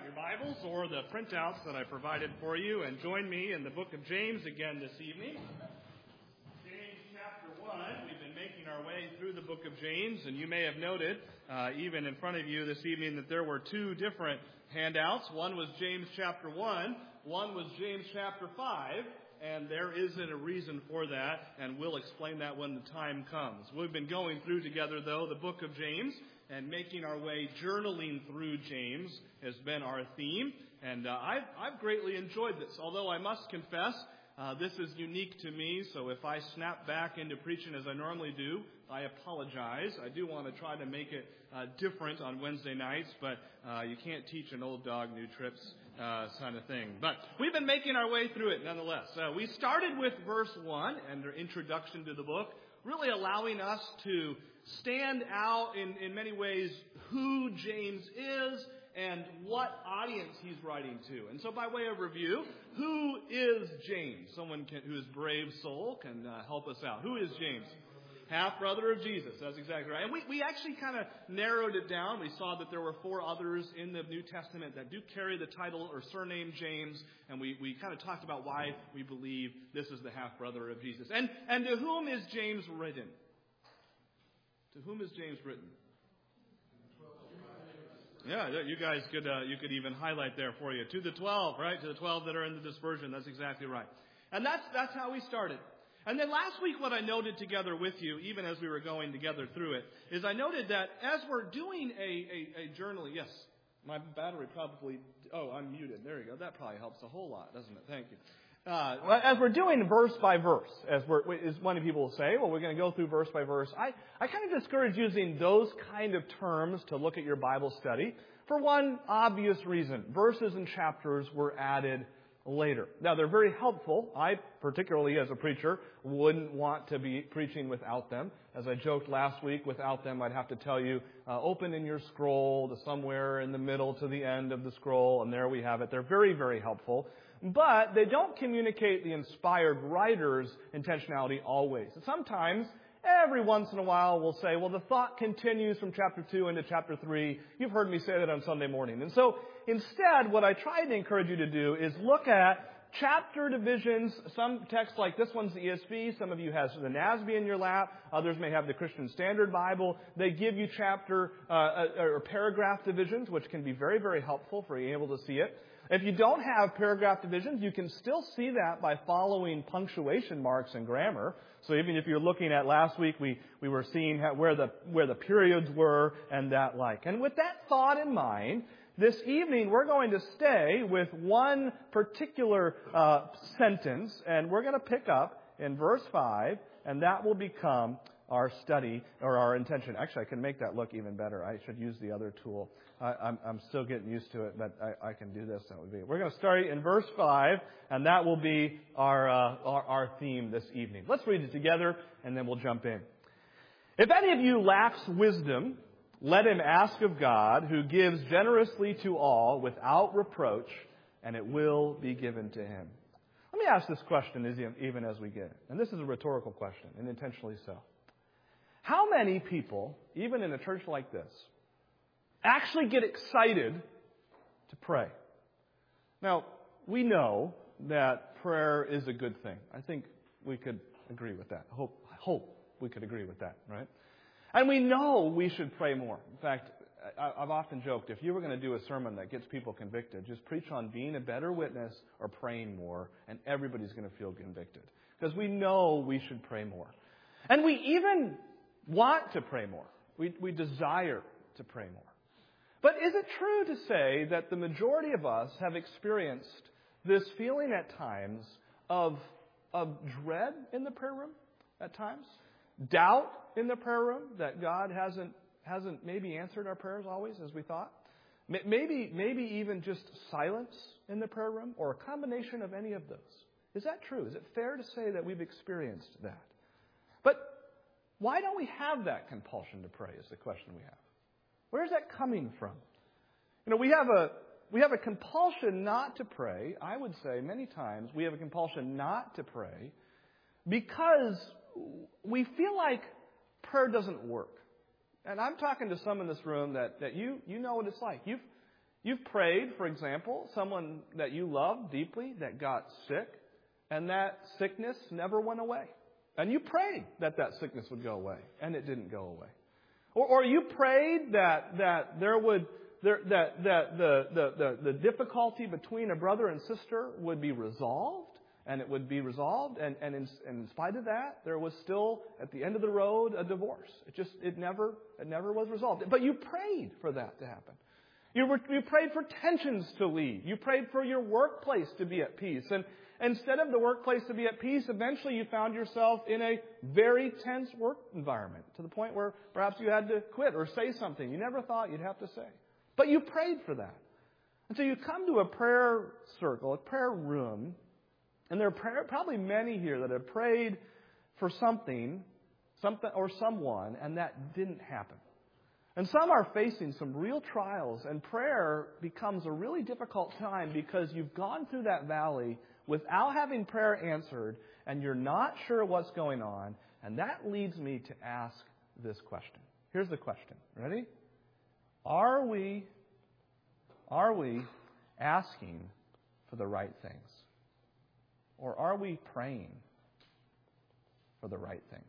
your Bibles or the printouts that I provided for you and join me in the book of James again this evening. James chapter 1. We've been making our way through the book of James, and you may have noted, even in front of you this evening, that there were two different handouts. One was James chapter 1, one was James chapter 5, and there isn't a reason for that, and we'll explain that when the time comes. We've been going through together, though, the book of James, and making our way, journaling through James has been our theme. And I've greatly enjoyed this, although I must confess, this is unique to me, so if I snap back into preaching as I normally do, I apologize. I do want to try to make it different on Wednesday nights, but you can't teach an old dog new tricks kind of thing. But we've been making our way through it nonetheless. We started with verse 1 and their introduction to the book, really allowing us to stand out in many ways who James is and what audience he's writing to. And so by way of review, who is James? Someone who is brave soul can help us out. Who is James? Half-brother of Jesus. That's exactly right. And we actually kind of narrowed it down. We saw that there were 4 others in the New Testament that do carry the title or surname James. And we kind of talked about why we believe this is the half-brother of Jesus. And to whom is James written? To whom is James written? Yeah, you guys could even highlight there for you. To the 12, right? To the 12 that are in the dispersion. That's exactly right. And that's how we started. And then last week what I noted together with you, even as we were going together through it, is I noted that as we're doing a journaling, yes, my battery probably, I'm muted. There you go. That probably helps a whole lot, doesn't it? Thank you. As we're doing verse by verse, as many people will say, well, we're going to go through verse by verse. I kind of discourage using those kind of terms to look at your Bible study for one obvious reason. Verses and chapters were added later. Now, they're very helpful. I, particularly as a preacher, wouldn't want to be preaching without them. As I joked last week, without them, I'd have to tell you, open in your scroll to somewhere in the middle to the end of the scroll, and there we have it. They're very, very helpful. But they don't communicate the inspired writer's intentionality always. Sometimes, every once in a while, we'll say, well, the thought continues from chapter 2 into chapter 3. You've heard me say that on Sunday morning. And so, instead, what I try to encourage you to do is look at chapter divisions. Some texts like this one's the ESV. Some of you have the NASB in your lap. Others may have the Christian Standard Bible. They give you chapter or paragraph divisions, which can be very, very helpful for being able to see it. If you don't have paragraph divisions, you can still see that by following punctuation marks in grammar. So even if you're looking at last week, we were seeing where the periods were and that like. And with that thought in mind, this evening we're going to stay with one particular sentence, and we're going to pick up in verse 5, and that will become our study or our intention. Actually, I can make that look even better. I should use the other tool. I'm still getting used to it, but I can do this. That would be. We're going to start in verse 5, and that will be our theme this evening. Let's read it together, and then we'll jump in. If any of you lacks wisdom, let him ask of God, who gives generously to all without reproach, and it will be given to him. Let me ask this question even as we get it. And this is a rhetorical question, and intentionally so. How many people, even in a church like this, actually get excited to pray? Now, we know that prayer is a good thing. I think we could agree with that. I hope we could agree with that, right? And we know we should pray more. In fact, I've often joked, if you were going to do a sermon that gets people convicted, just preach on being a better witness or praying more, and everybody's going to feel convicted. Because we know we should pray more. And we even want to pray more. We desire to pray more. But is it true to say that the majority of us have experienced this feeling at times of dread in the prayer room at times? Doubt in the prayer room that God hasn't maybe answered our prayers always as we thought? Maybe even just silence in the prayer room, or a combination of any of those. Is that true? Is it fair to say that we've experienced that? But why don't we have that compulsion to pray is the question we have. Where is that coming from? You know, we have a compulsion not to pray. I would say many times we have a compulsion not to pray because we feel like prayer doesn't work. And I'm talking to some in this room that you know what it's like. You've prayed, for example, someone that you love deeply that got sick, and that sickness never went away. And you prayed that that sickness would go away, and it didn't go away. Or you prayed that the difficulty between a brother and sister would be resolved, and it would be resolved, and in spite of that, there was still, at the end of the road, a divorce. It never was resolved. But you prayed for that to happen. You prayed for tensions to leave. You prayed for your workplace to be at peace. And instead of the workplace to be at peace, eventually you found yourself in a very tense work environment to the point where perhaps you had to quit or say something you never thought you'd have to say. But you prayed for that. And so you come to a prayer circle, a prayer room, and there are probably many here that have prayed for something or someone, and that didn't happen. And some are facing some real trials, and prayer becomes a really difficult time because you've gone through that valley without having prayer answered, and you're not sure what's going on. And that leads me to ask this question. Here's the question. Ready? Are we asking for the right things? Or are we praying for the right things?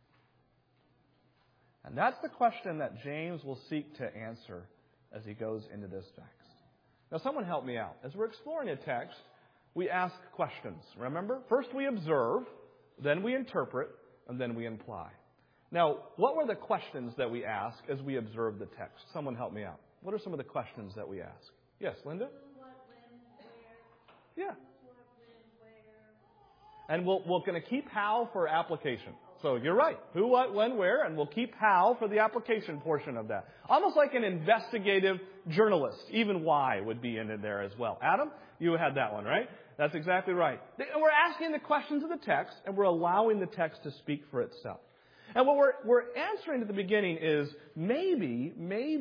And that's the question that James will seek to answer as he goes into this text. Now, someone help me out. As we're exploring a text, we ask questions. Remember? First we observe, then we interpret, and then we imply. Now, what were the questions that we ask as we observe the text? Someone help me out. What are some of the questions that we ask? Yes, Linda? Who, what, when, where? Yeah. Who, what, when, where? And we're going to keep how for application. So you're right. Who, what, when, where, and we'll keep how for the application portion of that. Almost like an investigative journalist. Even why would be in there as well. Adam, you had that one, right? That's exactly right. We're asking the questions of the text, and we're allowing the text to speak for itself. And what we're answering at the beginning is maybe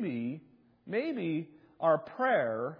our prayers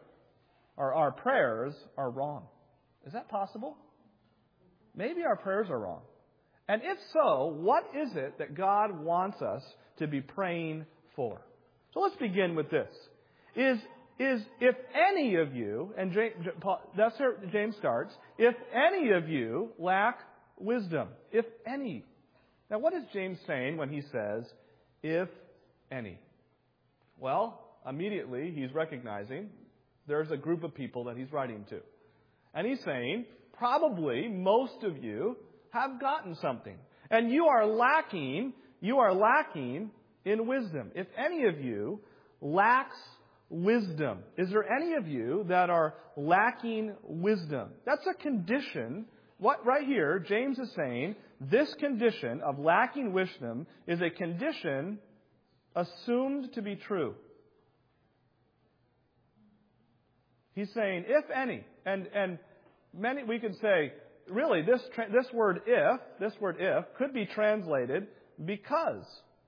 are wrong. Is that possible? Maybe our prayers are wrong. And if so, what is it that God wants us to be praying for? So let's begin with this. Is if any of you, and that's where James starts, if any of you lack wisdom, if any. Now what is James saying when he says, if any? Well, immediately he's recognizing there's a group of people that he's writing to. And he's saying, probably most of you have gotten something. And you are lacking in wisdom. If any of you lacks wisdom, is there any of you that are lacking wisdom? That's a condition. What right here, James is saying, this condition of lacking wisdom is a condition assumed to be true. He's saying, if any, and many, we could say, really, this word if could be translated because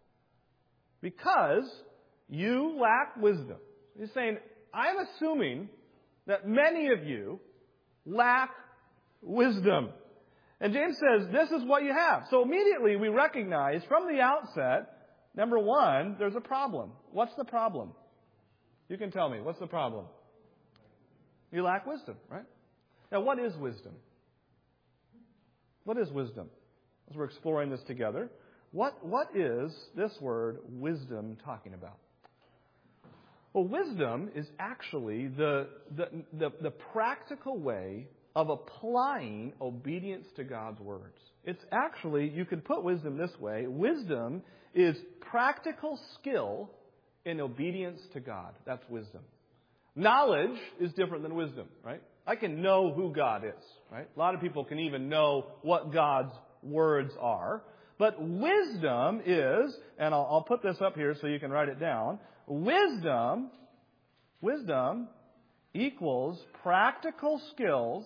you lack wisdom. He's saying, I'm assuming that many of you lack wisdom. And James says, this is what you have. So immediately we recognize from the outset, number one, there's a problem. What's the problem? You can tell me, what's the problem? You lack wisdom, right? Now, what is wisdom? What is wisdom? As we're exploring this together, what is this word wisdom talking about? Well, wisdom is actually the practical way of applying obedience to God's words. It's actually, you could put wisdom this way, wisdom is practical skill in obedience to God. That's wisdom. Knowledge is different than wisdom, right? I can know who God is, right? A lot of people can even know what God's words are. But wisdom is, and I'll put this up here so you can write it down. Wisdom equals practical skills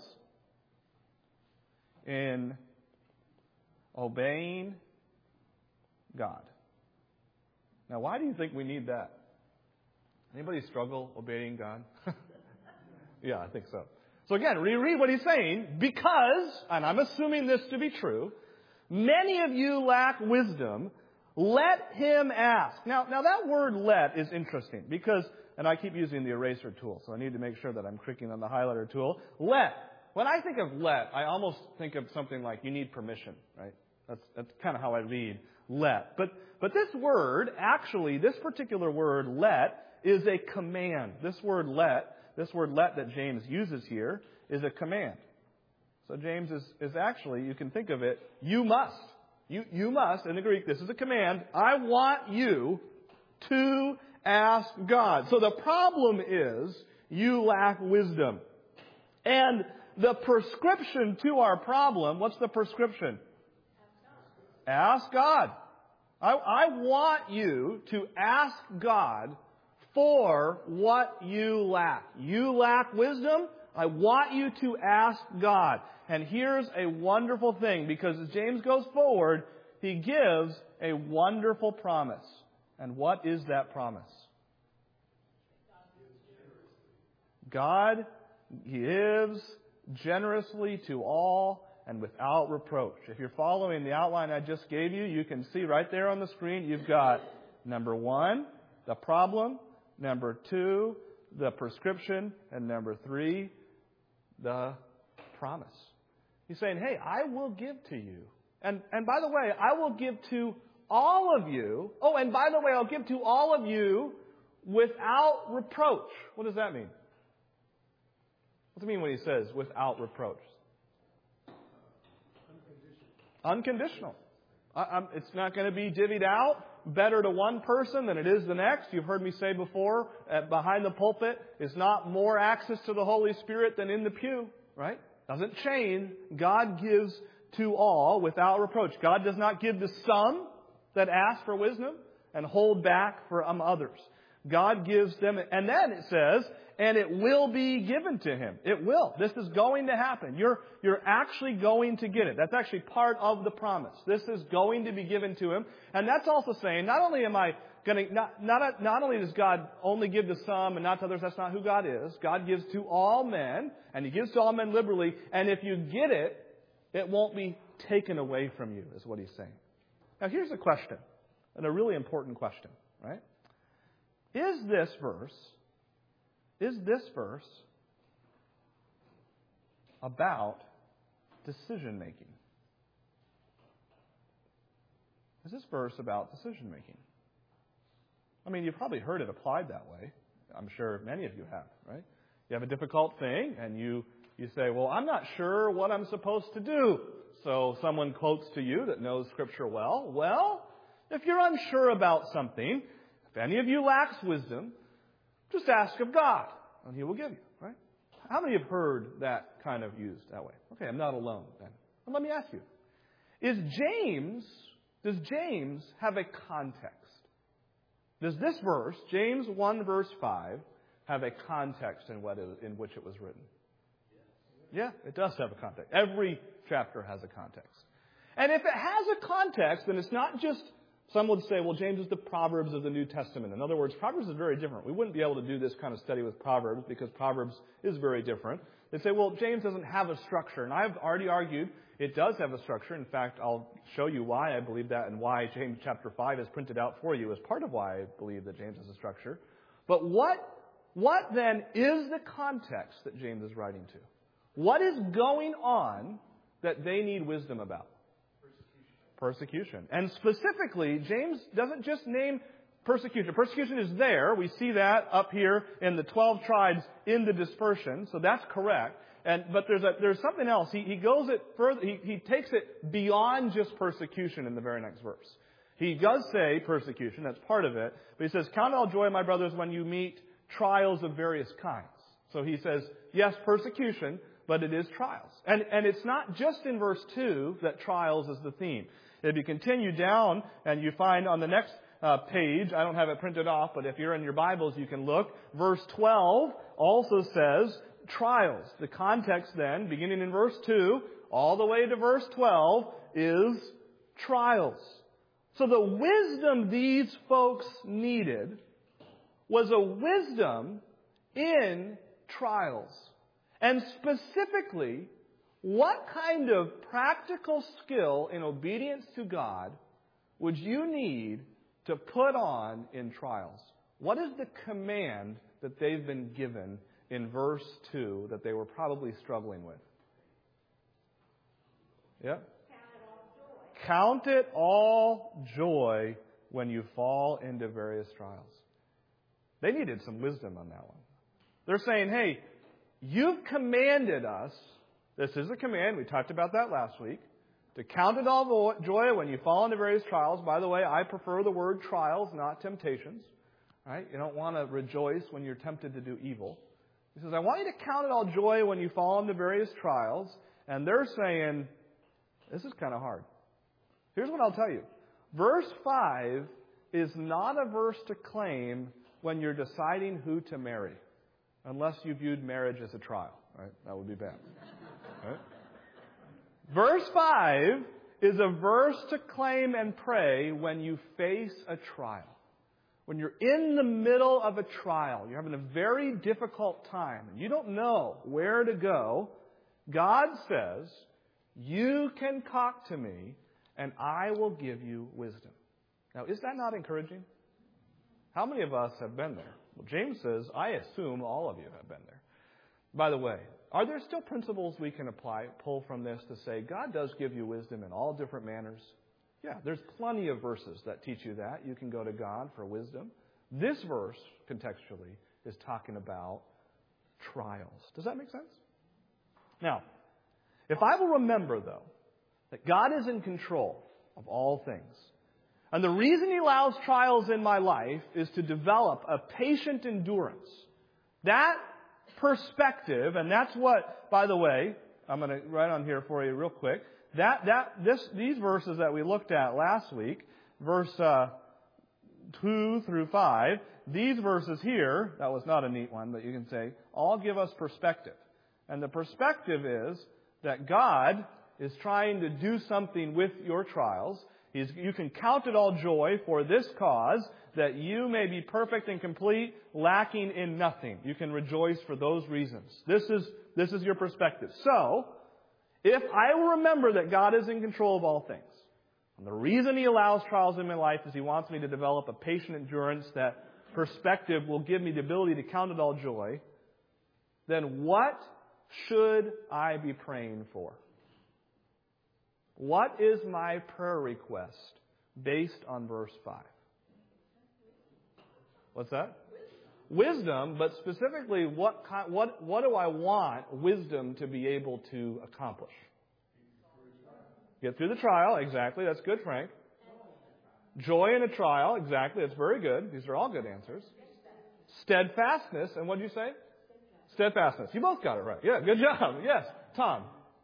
in obeying God. Now, why do you think we need that? Anybody struggle obeying God? Yeah, I think so. So again, reread what he's saying. Because, and I'm assuming this to be true, many of you lack wisdom. Let him ask. Now that word "let" is interesting because and I keep using the eraser tool, so I need to make sure that I'm clicking on the highlighter tool. Let. When I think of let, I almost think of something like you need permission, right? That's kind of how I read let. But this word, actually, this particular word, let, is a command. This word let that James uses here, is a command. So James is actually, you can think of it, you must. You must, in the Greek, this is a command. I want you to ask God. So the problem is, you lack wisdom. And the prescription to our problem, what's the prescription? Ask God. I want you to ask God for what you lack. You lack wisdom? I want you to ask God. And here's a wonderful thing, because as James goes forward, he gives a wonderful promise. And what is that promise? God gives generously to all and without reproach. If you're following the outline I just gave you, you can see right there on the screen, you've got number 1, the problem, number 2, the prescription, and number 3, the promise. He's saying, hey, I will give to you. And by the way, I will give to all of you. Oh, and by the way, I'll give to all of you without reproach. What does that mean? What does it mean when he says without reproach? Unconditional. It's not going to be divvied out better to one person than it is the next. You've heard me say before, behind the pulpit is not more access to the Holy Spirit than in the pew, right? Doesn't change. God gives to all without reproach. God does not give to some that ask for wisdom and hold back for others. God gives them, and then it says, and it will be given to him. It will. This is going to happen. You're actually going to get it. That's actually part of the promise. This is going to be given to him. And that's also saying, not only am I going to, not only does God only give to some and not to others, that's not who God is. God gives to all men, and he gives to all men liberally. And if you get it, it won't be taken away from you, is what he's saying. Now here's a question, and a really important question, right? Is this verse about decision making? Is this verse about decision making? I mean, you've probably heard it applied that way. I'm sure many of you have, right? You have a difficult thing, and you say, well, I'm not sure what I'm supposed to do. So someone quotes to you that knows Scripture well. Well, if you're unsure about something, if any of you lacks wisdom, just ask of God, and he will give you, right? How many have heard that kind of used that way? Okay, I'm not alone then. Well, let me ask you. Does James have a context? Does this verse, James 1 verse 5, have a context in which it was written? Yeah, it does have a context. Every chapter has a context. And if it has a context, then it's not just, some would say, well, James is the Proverbs of the New Testament. In other words, Proverbs is very different. We wouldn't be able to do this kind of study with Proverbs because Proverbs is very different. They say, well, James doesn't have a structure. And I've already argued it does have a structure. In fact, I'll show you why I believe that and why James chapter 5 is printed out for you as part of why I believe that James has a structure. But what then is the context that James is writing to? What is going on that they need wisdom about? Persecution. And specifically, James doesn't just name persecution. Persecution is there. We see that up here in the 12 tribes in the dispersion. So that's correct. But there's something else. He goes it further. He takes it beyond just persecution in the very next verse. He does say persecution. That's part of it. But he says, count it all joy, my brothers, when you meet trials of various kinds. So he says, yes, persecution, but it is trials. And it's not just in verse 2 that trials is the theme. If you continue down and you find on the next page, I don't have it printed off, but if you're in your Bibles, you can look. Verse 12 also says trials. The context then, beginning in verse 2, all the way to verse 12, is trials. So the wisdom these folks needed was a wisdom in trials. And specifically, what kind of practical skill in obedience to God would you need to put on in trials? What is the command that they've been given in verse 2 that they were probably struggling with? Yeah? Count it all joy when you fall into various trials. They needed some wisdom on that one. They're saying, hey, you've commanded us, this is a command, we talked about that last week, to count it all joy when you fall into various trials. By the way, I prefer the word trials, not temptations. Right? You don't want to rejoice when you're tempted to do evil. He says, I want you to count it all joy when you fall into various trials. And they're saying, this is kind of hard. Here's what I'll tell you. Verse 5 is not a verse to claim when you're deciding who to marry. Unless you viewed marriage as a trial. Right? That would be bad. Right? Verse 5 is a verse to claim and pray when you face a trial. When you're in the middle of a trial, you're having a very difficult time, and you don't know where to go, God says, you can talk to me, and I will give you wisdom. Now, is that not encouraging? How many of us have been there? Well, James says, I assume all of you have been there. By the way, are there still principles we can pull from this to say God does give you wisdom in all different manners? Yeah, there's plenty of verses that teach you that. You can go to God for wisdom. This verse, contextually, is talking about trials. Does that make sense? Now, if I will remember, though, that God is in control of all things, and the reason He allows trials in my life is to develop a patient endurance, that perspective, and that's what, by the way, I'm going to write on here for you real quick. These verses that we looked at last week, verse 2 through 5, these verses here, that was not a neat one, but you can say, all give us perspective. And the perspective is that God is trying to do something with your trials. You can count it all joy for this cause, that you may be perfect and complete, lacking in nothing. You can rejoice for those reasons. This is your perspective. So, if I will remember that God is in control of all things, and the reason He allows trials in my life is He wants me to develop a patient endurance, that perspective will give me the ability to count it all joy, then what should I be praying for? What is my prayer request based on verse 5? What's that? Wisdom, but specifically, what do I want wisdom to be able to accomplish? Get through the trial, exactly. That's good, Frank. Joy in a trial, exactly. That's very good. These are all good answers. Steadfastness, and what did you say? Steadfastness. You both got it right. Yeah, good job. Yes, Tom.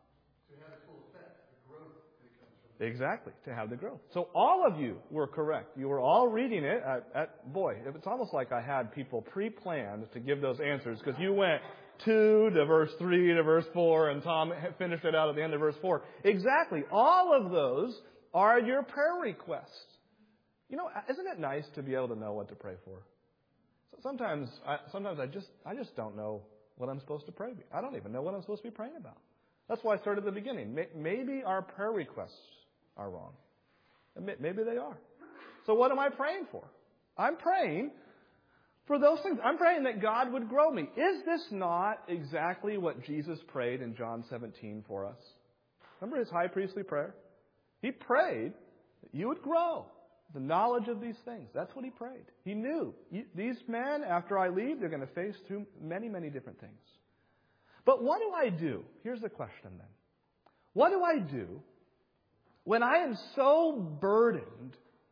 Exactly, to have the growth. So all of you were correct. You were all reading it. Boy, it's almost like I had people pre-planned to give those answers, because you went 2 to verse 3 to verse 4, and Tom finished it out at the end of verse 4. Exactly. All of those are your prayer requests. You know, isn't it nice to be able to know what to pray for? So sometimes I just don't know what I'm supposed to pray. I don't even know what I'm supposed to be praying about. That's why I started at the beginning. Maybe our prayer requests are wrong. Maybe they are. So what am I praying for? I'm praying for those things. I'm praying that God would grow me. Is this not exactly what Jesus prayed in John 17 for us? Remember His high priestly prayer? He prayed that you would grow the knowledge of these things. That's what He prayed. He knew these men, after I leave, they're going to face through many, many different things. But what do I do? Here's the question then. What do I do when I am so burdened,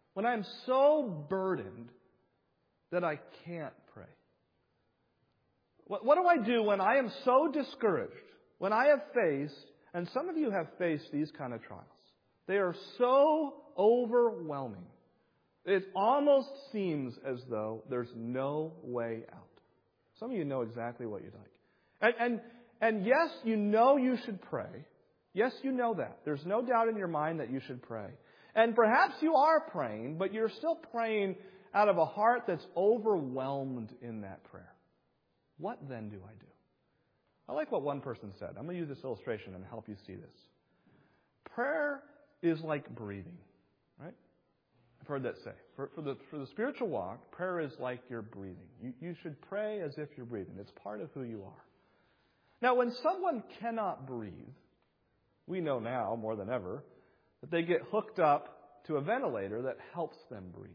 that I can't pray? What do I do when I am so discouraged, when I have faced, and some of you have faced these kind of trials. They are so overwhelming. It almost seems as though there's no way out. Some of you know exactly what you'd like. And yes, you know you should pray. Yes, you know that. There's no doubt in your mind that you should pray. And perhaps you are praying, but you're still praying out of a heart that's overwhelmed in that prayer. What then do I do? I like what one person said. I'm going to use this illustration and help you see this. Prayer is like breathing, right? I've heard that say. For the spiritual walk, prayer is like you're breathing. You should pray as if you're breathing. It's part of who you are. Now, when someone cannot breathe, we know now more than ever that they get hooked up to a ventilator that helps them breathe.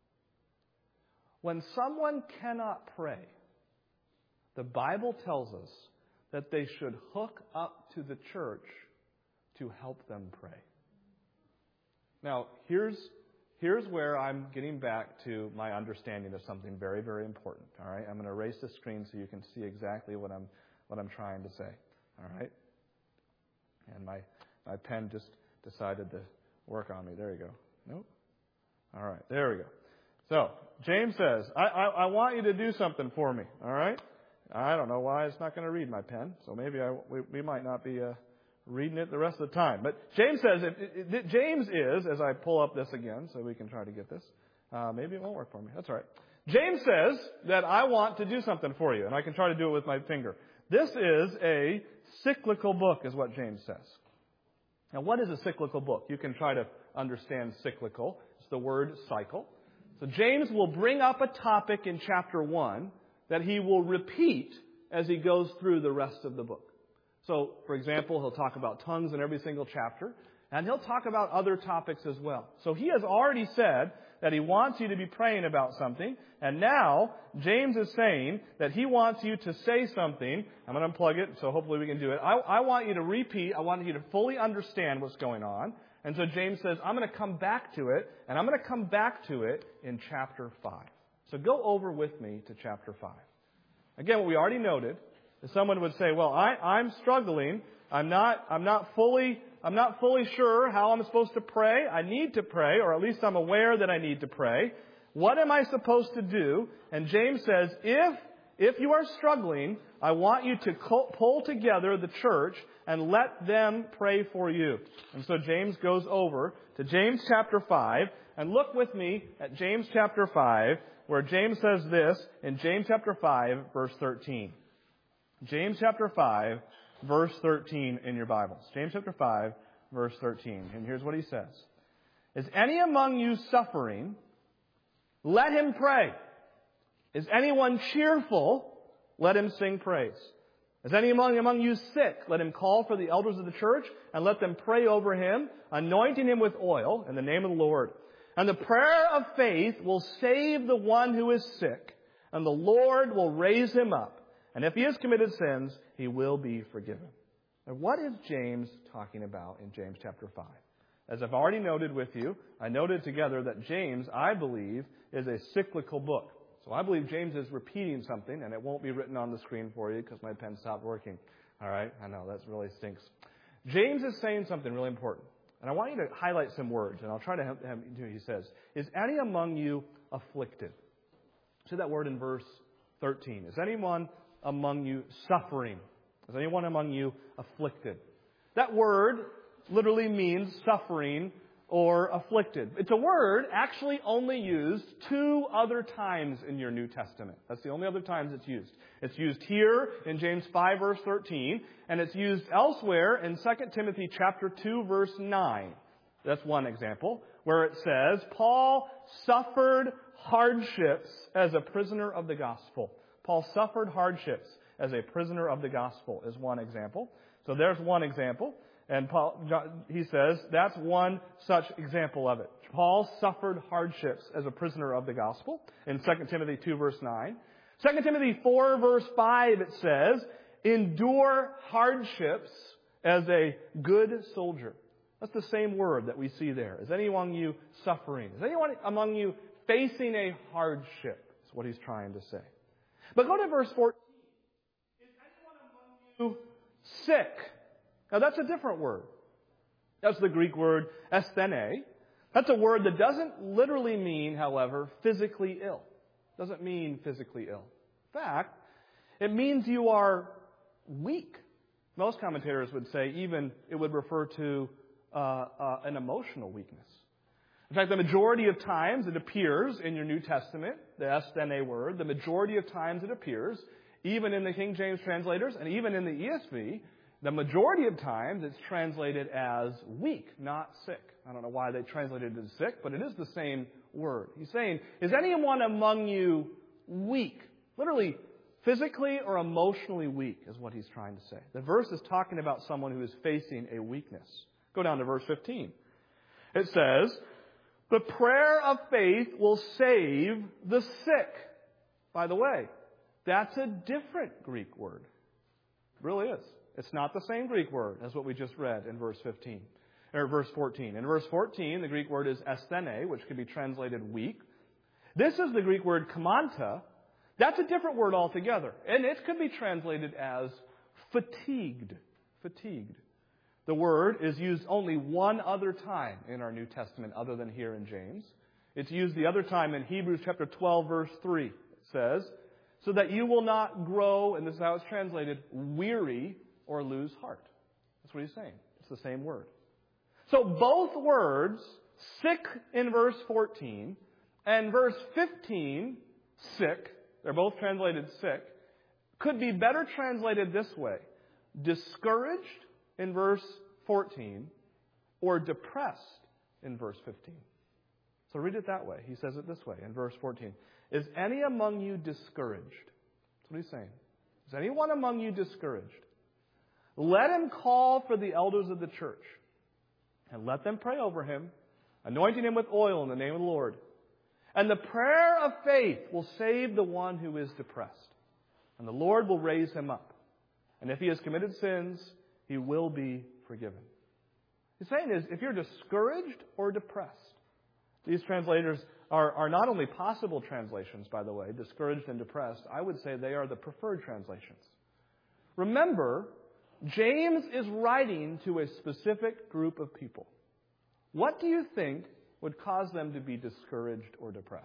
When someone cannot pray, the Bible tells us that they should hook up to the church to help them pray. Now, here's where I'm getting back to my understanding of something very, very important. All right, I'm going to erase the screen so you can see exactly what I'm trying to say. All right, and my pen just decided to work on me. There you go. Nope. All right, there we go. So James says, I want you to do something for me. All right. I don't know why it's not going to read my pen, so maybe we might not be reading it the rest of the time. But James says, James is, as I pull up this again so we can try to get this, maybe it won't work for me. That's all right. James says that I want to do something for you, and I can try to do it with my finger. This is a cyclical book, is what James says. Now, what is a cyclical book? You can try to understand cyclical. It's the word cycle. So James will bring up a topic in chapter 1 that he will repeat as he goes through the rest of the book. So, for example, he'll talk about tongues in every single chapter, and he'll talk about other topics as well. So he has already said that he wants you to be praying about something, and now James is saying that he wants you to say something. I'm going to unplug it, so hopefully we can do it. I want you to repeat. I want you to fully understand what's going on. And so James says, I'm going to come back to it, and I'm going to come back to it in chapter 5. So go over with me to chapter 5. Again, what we already noted is someone would say, well, I'm struggling. I'm not fully sure how I'm supposed to pray. I need to pray, or at least I'm aware that I need to pray. What am I supposed to do? And James says, if you are struggling, I want you to pull together the church and let them pray for you. And so James goes over to James chapter 5, and look with me at James chapter 5, where James says this in James chapter 5, verse 13. James chapter 5, verse 13 in your Bibles. James chapter 5, verse 13. And here's what he says. Is any among you suffering? Let him pray. Is anyone cheerful? Let him sing praise. Is any among you sick? Let him call for the elders of the church and let them pray over him, anointing him with oil in the name of the Lord. And the prayer of faith will save the one who is sick, and the Lord will raise him up. And if he has committed sins, he will be forgiven. Now, what is James talking about in James chapter 5? As I've already noted with you, I noted together that James, I believe, is a cyclical book. So I believe James is repeating something, and it won't be written on the screen for you because my pen stopped working. All right? I know, that really stinks. James is saying something really important. And I want you to highlight some words, and I'll try to help him do what he says. Is any among you afflicted? See that word in verse 13. Is anyone among you suffering? Is anyone among you afflicted? That word literally means suffering or afflicted. It's a word actually only used 2 other times in your New Testament. That's the only other times it's used. It's used here in James 5 verse 13, and it's used elsewhere in 2 Timothy chapter 2 verse 9. That's one example, where it says, Paul suffered hardships as a prisoner of the gospel. Paul suffered hardships as a prisoner of the gospel is one example. So there's one example. And he says that's one such example of it. Paul suffered hardships as a prisoner of the gospel in 2 Timothy 2 verse 9. 2 Timothy 4 verse 5 it says, endure hardships as a good soldier. That's the same word that we see there. Is anyone among you suffering? Is anyone among you facing a hardship? That's what he's trying to say. But go to verse 14. Is anyone among you sick? Now that's a different word. That's the Greek word asthene. That's a word that doesn't literally mean, however, physically ill. It doesn't mean physically ill. In fact, it means you are weak. Most commentators would say even it would refer to an emotional weakness. In fact, the majority of times it appears in your New Testament, the asthene word, the majority of times it appears, even in the King James translators and even in the ESV, the majority of times it's translated as weak, not sick. I don't know why they translated it as sick, but it is the same word. He's saying, is anyone among you weak? Literally, physically or emotionally weak is what he's trying to say. The verse is talking about someone who is facing a weakness. Go down to verse 15. It says, the prayer of faith will save the sick. By the way, that's a different Greek word. It really is. It's not the same Greek word as what we just read in verse 15. Or verse 14. In verse 14, the Greek word is asthene, which can be translated weak. This is the Greek word kamanta. That's a different word altogether. And it could be translated as fatigued. Fatigued. The word is used only one other time in our New Testament other than here in James. It's used the other time in Hebrews chapter 12, verse 3. It says, so that you will not grow, and this is how it's translated, weary or lose heart. That's what he's saying. It's the same word. So both words, sick in verse 14 and verse 15, sick, they're both translated sick, could be better translated this way. Discouraged in verse 14 or depressed in verse 15. So read it that way. He says it this way in verse 14. Is any among you discouraged? That's what he's saying. Is anyone among you discouraged? Let him call for the elders of the church and let them pray over him, anointing him with oil in the name of the Lord. And the prayer of faith will save the one who is depressed. And the Lord will raise him up. And if he has committed sins, he will be forgiven. He's saying is, if you're discouraged or depressed, these translators are not only possible translations, by the way, discouraged and depressed. I would say they are the preferred translations. Remember, James is writing to a specific group of people. What do you think would cause them to be discouraged or depressed?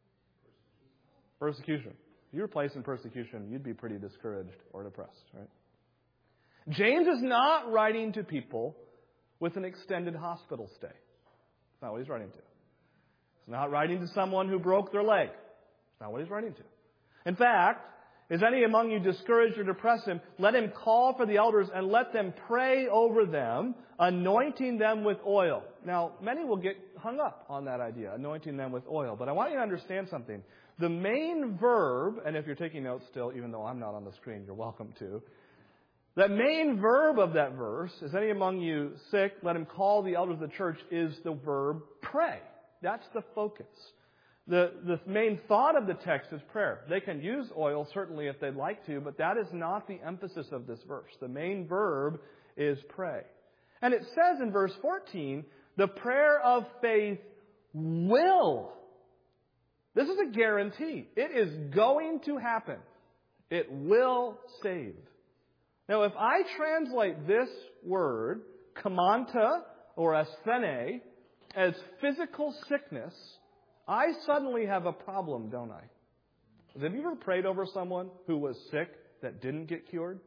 Persecution. If you were placed in persecution, you'd be pretty discouraged or depressed, right? James is not writing to people with an extended hospital stay. That's not what he's writing to. He's not writing to someone who broke their leg. That's not what he's writing to. In fact, is any among you discouraged or depressed him? Let him call for the elders and let them pray over them, anointing them with oil. Now, many will get hung up on that idea, anointing them with oil. But I want you to understand something. The main verb, and if you're taking notes still, even though I'm not on the screen, you're welcome to. The main verb of that verse, is any among you sick, let him call the elders of the church, is the verb pray. That's the focus. The main thought of the text is prayer. They can use oil, certainly, if they'd like to, but that is not the emphasis of this verse. The main verb is pray. And it says in verse 14, the prayer of faith will. This is a guarantee. It is going to happen. It will save. Now, if I translate this word, kamanta or asthene, as physical sickness, I suddenly have a problem, don't I? Have you ever prayed over someone who was sick that didn't get cured?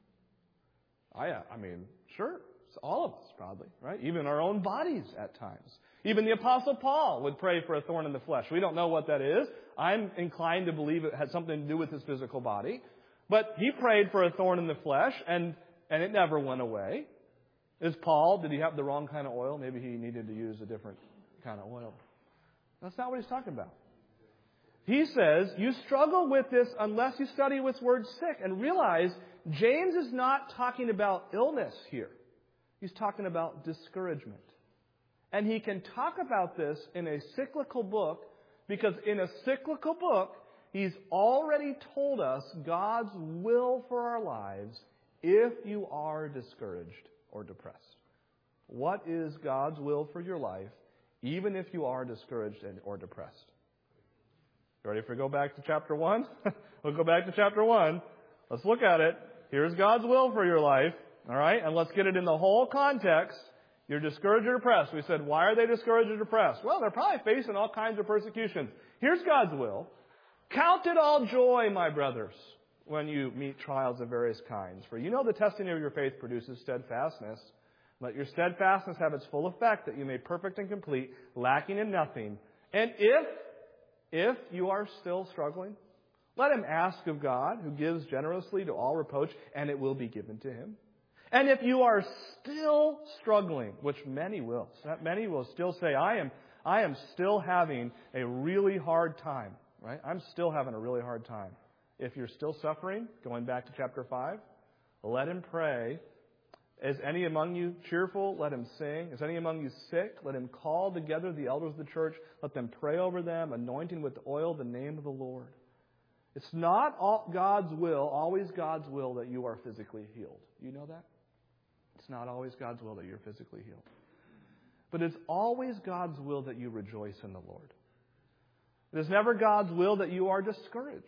I mean, sure. It's all of us, probably, right? Even our own bodies at times. Even the Apostle Paul would pray for a thorn in the flesh. We don't know what that is. I'm inclined to believe it had something to do with his physical body. But he prayed for a thorn in the flesh, and it never went away. Did he have the wrong kind of oil? Maybe he needed to use a different kind of oil. That's not what he's talking about. He says, you struggle with this unless you study with word sick. And realize, James is not talking about illness here. He's talking about discouragement. And he can talk about this in a cyclical book, because in a cyclical book, he's already told us God's will for our lives if you are discouraged or depressed. What is God's will for your life, even if you are discouraged or depressed? You ready for go back to chapter 1? We'll go back to chapter 1. Let's look at it. Here's God's will for your life. All right? And let's get it in the whole context. You're discouraged or depressed. We said, why are they discouraged or depressed? Well, they're probably facing all kinds of persecutions. Here's God's will. Count it all joy, my brothers, when you meet trials of various kinds. For you know the testing of your faith produces steadfastness. Let your steadfastness have its full effect, that you may be perfect and complete, lacking in nothing. And if you are still struggling, let him ask of God, who gives generously to all reproach, and it will be given to him. And if you are still struggling, which many will still say, I I am still having a really hard time, right? I'm still having a really hard time. If you're still suffering, going back to chapter 5, let him pray. Is any among you cheerful? Let him sing. Is any among you sick? Let him call together the elders of the church. Let them pray over them, anointing with oil the name of the Lord. It's not always God's will that you are physically healed. You know that? It's not always God's will that you're physically healed. But it's always God's will that you rejoice in the Lord. It is never God's will that you are discouraged.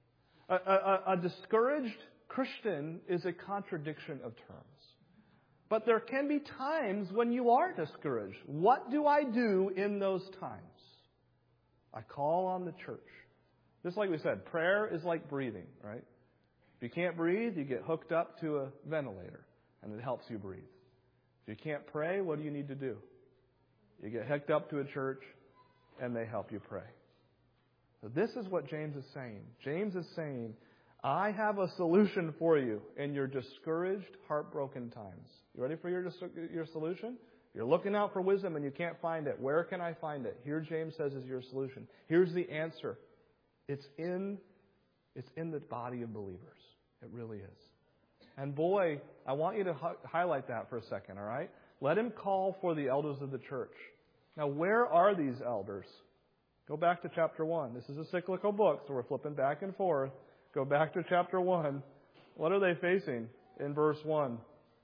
A discouraged Christian is a contradiction of terms. But there can be times when you are discouraged. What do I do in those times? I call on the church. Just like we said, prayer is like breathing, right? If you can't breathe, you get hooked up to a ventilator, and it helps you breathe. If you can't pray, what do you need to do? You get hooked up to a church, and they help you pray. So this is what James is saying. James is saying, I have a solution for you in your discouraged, heartbroken times. You ready for your solution? You're looking out for wisdom and you can't find it. Where can I find it? Here James says is your solution. Here's the answer. It's in the body of believers. It really is. And boy, I want you to highlight that for a second, all right? Let him call for the elders of the church. Now, where are these elders? Go back to chapter 1. This is a cyclical book, so we're flipping back and forth. Go back to chapter 1. What are they facing in verse 1?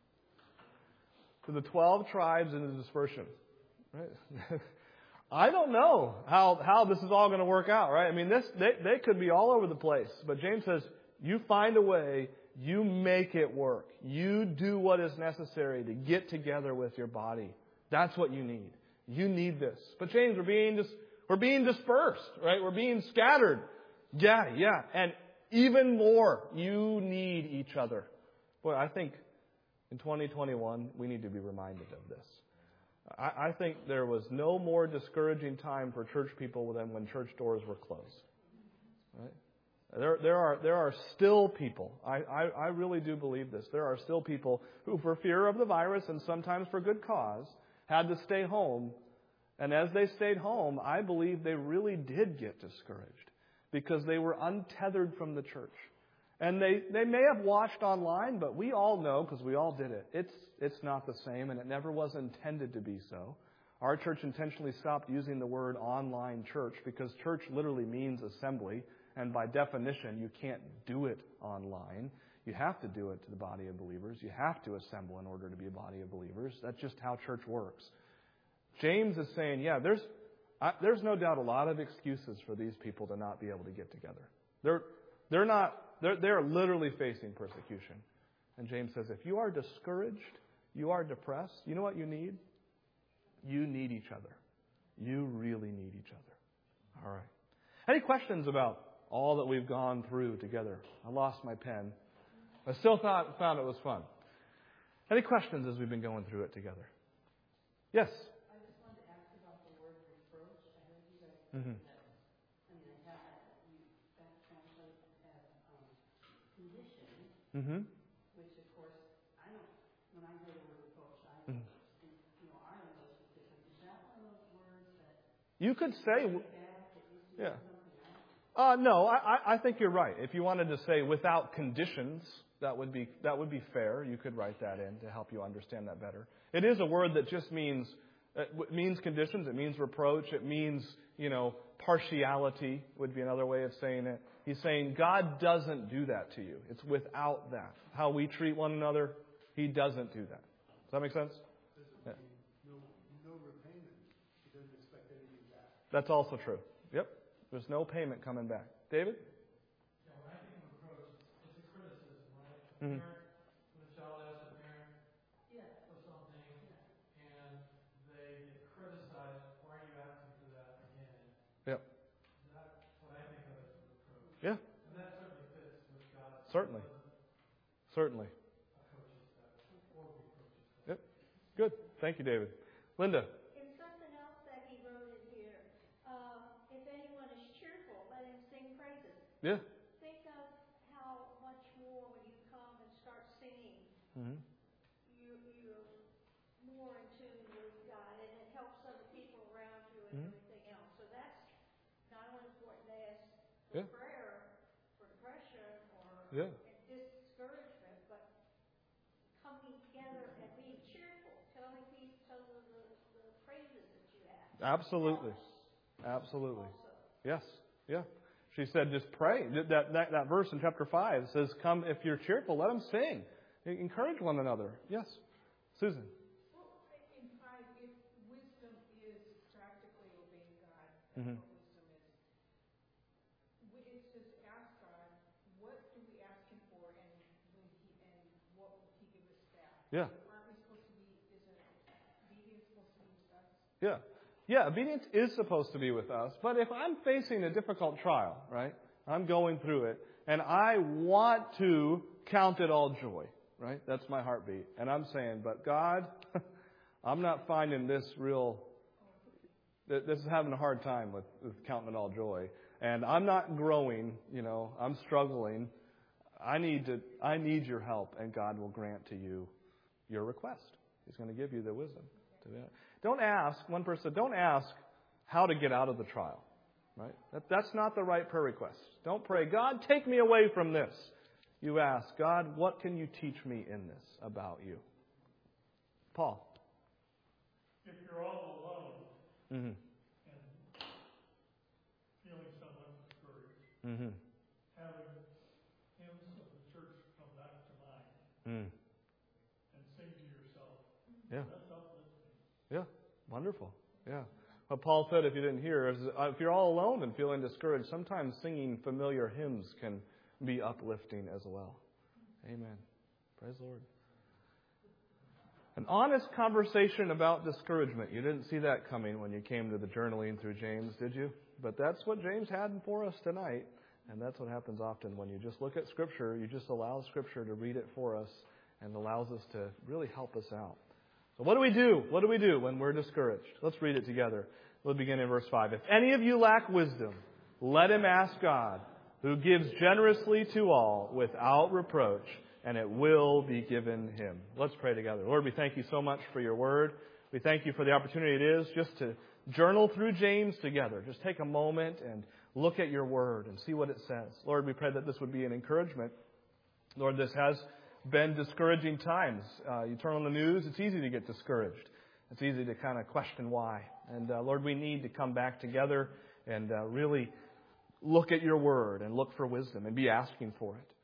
To the 12 tribes in the dispersion. Right? I don't know how this is all going to work out, right? I mean, they could be all over the place. But James says, you find a way, you make it work. You do what is necessary to get together with your body. That's what you need. You need this. But James, we're being dispersed, right? We're being scattered. Yeah. And even more, you need each other. Boy, I think in 2021, we need to be reminded of this. I think there was no more discouraging time for church people than when church doors were closed. Right? There are still people, I really do believe this, there are still people who, for fear of the virus and sometimes for good cause, had to stay home. And as they stayed home, I believe they really did get discouraged because they were untethered from the church. And they may have watched online, but we all know, because we all did it, it's not the same, and it never was intended to be so. Our church intentionally stopped using the word online church because church literally means assembly, and by definition, you can't do it online. You have to do it to the body of believers. You have to assemble in order to be a body of believers. That's just how church works. James is saying, yeah, there's no doubt a lot of excuses for these people to not be able to get together. They're literally facing persecution. And James says, if you are discouraged, you are depressed, you know what you need? You need each other. You really need each other. All right. Any questions about all that we've gone through together? I lost my pen. I still found it was fun. Any questions as we've been going through it together? Yes? I just wanted to ask about the word reproach. I heard you guys say Mm-hmm. that. I mean, that translates as condition, Mm-hmm. which of course, when I hear the word reproach, our English is different. Is that one of those words that You could say, bad that used to yeah. be something else? No, I think you're right. If you wanted to say without conditions, that would be fair. You could write that in to help you understand that better. It is a word that just means conditions. It means reproach. It means, partiality would be another way of saying it. He's saying God doesn't do that to you. It's without that. How we treat one another, He doesn't do that. Does that make sense? Yeah. No repayment. He doesn't expect anything back. That's also true. Yep. There's no payment coming back. David? Yeah, when I think of approach, it's a criticism, right? Mm-hmm. When a child asks a parent for something and they get criticized, why are you asking for that again? Yep. That's what I think of as an approach. Yeah. And that certainly fits with God. Certainly. Certainly. Approaches that, or reproaches that. Yep. Good. Thank you, David. Linda? And something else that he wrote in here. If anyone is cheerful, let him sing praises. Yeah. Think of how much more when you come and start singing, Mm-hmm. you're more in tune with God, and it helps other people around you, and Yeah. discouragement, but coming together and being cheerful. Tell me the praises that you have. Absolutely. Absolutely. Yes. Yeah. She said, just pray. That verse in chapter 5 says, come, if you're cheerful, let them sing. Encourage one another. Yes. Susan. Well, in 5, if wisdom is practically obeying God, that's Mm-hmm. what wisdom is. It says, ask God, what do we ask Him for, and what will He give us back? Yeah. Aren't we supposed to be? Isn't obedience supposed to be with us? Yeah. Yeah, obedience is supposed to be with us. But if I'm facing a difficult trial, right, I'm going through it, and I want to count it all joy, right? That's my heartbeat. And I'm saying, but God, I'm not finding this this is having a hard time with counting it all joy. And I'm not growing, I'm struggling. I need your help, and God will grant to you your request. He's going to give you the wisdom to do that. Don't ask how to get out of the trial, right? That's not the right prayer request. Don't pray, God, take me away from this. You ask, God, what can you teach me in this about you? Paul. If you're all alone Mm-hmm. and feeling somewhat discouraged, Mm-hmm. having hymns of the church come back to mind and sing to yourself, Yeah. that's uplifting. Yeah. Wonderful. Yeah. What Paul said, if you didn't hear, is if you're all alone and feeling discouraged, sometimes singing familiar hymns can be uplifting as well. Amen. Praise the Lord. An honest conversation about discouragement. You didn't see that coming when you came to the journaling through James, did you? But that's what James had for us tonight. And that's what happens often when you just look at Scripture. You just allow Scripture to read it for us and allows us to really help us out. So what do we do? What do we do when we're discouraged? Let's read it together. We'll begin in verse 5. If any of you lack wisdom, let him ask God, who gives generously to all without reproach, and it will be given him. Let's pray together. Lord, we thank you so much for your word. We thank you for the opportunity it is just to journal through James together. Just take a moment and look at your word and see what it says. Lord, we pray that this would be an encouragement. Lord, this has been discouraging times. You turn on the news, it's easy to get discouraged. It's easy to kind of question why. And Lord, we need to come back together and really look at your word and look for wisdom and be asking for it.